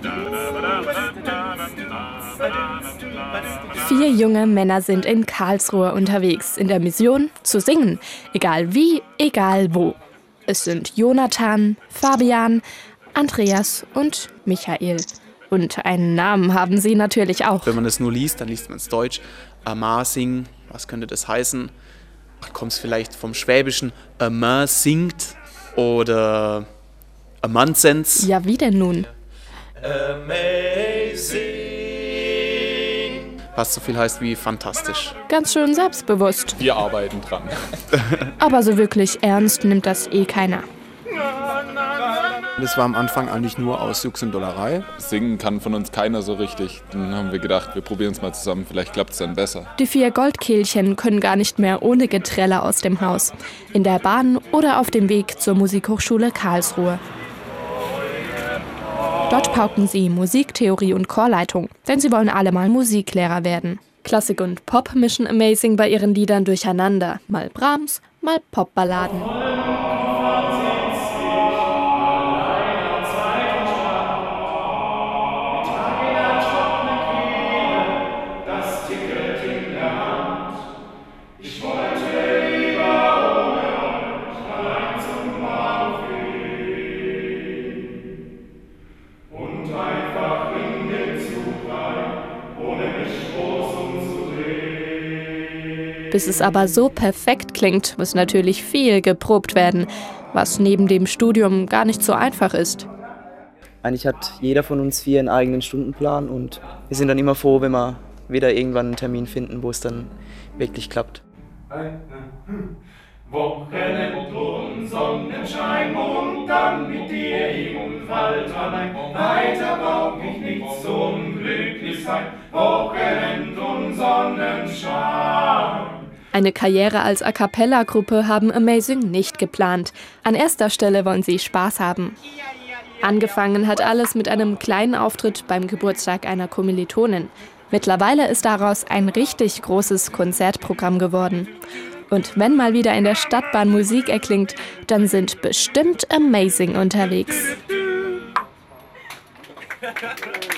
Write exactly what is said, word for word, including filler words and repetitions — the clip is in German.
Vier junge Männer sind in Karlsruhe unterwegs, in der Mission zu singen. Egal wie, egal wo. Es sind Jonathan, Fabian, Andreas und Michael. Und einen Namen haben sie natürlich auch. Wenn man es nur liest, dann liest man es deutsch. Amazing, was könnte das heißen? Kommt es vielleicht vom Schwäbischen? Amar singt oder Amansens? Ja, wie denn nun? Amazing. Was so viel heißt wie fantastisch. Ganz schön selbstbewusst. Wir arbeiten dran. Aber so wirklich ernst nimmt das eh keiner. Das war am Anfang eigentlich nur aus Jux und Dollerei. Singen kann von uns keiner so richtig. Dann haben wir gedacht, wir probieren es mal zusammen, vielleicht klappt es dann besser. Die vier Goldkehlchen können gar nicht mehr ohne Geträlle aus dem Haus. In der Bahn oder auf dem Weg zur Musikhochschule Karlsruhe. Dort pauken sie Musiktheorie und Chorleitung, denn sie wollen alle mal Musiklehrer werden. Klassik und Pop mischen Amazing bei ihren Liedern durcheinander. Mal Brahms, mal Popballaden. Bis es aber so perfekt klingt, muss natürlich viel geprobt werden, was neben dem Studium gar nicht so einfach ist. Eigentlich hat jeder von uns vier einen eigenen Stundenplan und wir sind dann immer froh, wenn wir wieder irgendwann einen Termin finden, wo es dann wirklich klappt. Wochenend und Sonnenschein und dann mit dir im Wald allein. Weiter brauch ich nichts zum Glücklichsein. Wochenend und Sonnenschein. Eine Karriere als A-cappella-Gruppe haben Amazing nicht geplant. An erster Stelle wollen sie Spaß haben. Angefangen hat alles mit einem kleinen Auftritt beim Geburtstag einer Kommilitonin. Mittlerweile ist daraus ein richtig großes Konzertprogramm geworden. Und wenn mal wieder in der Stadtbahn Musik erklingt, dann sind bestimmt Amazing unterwegs.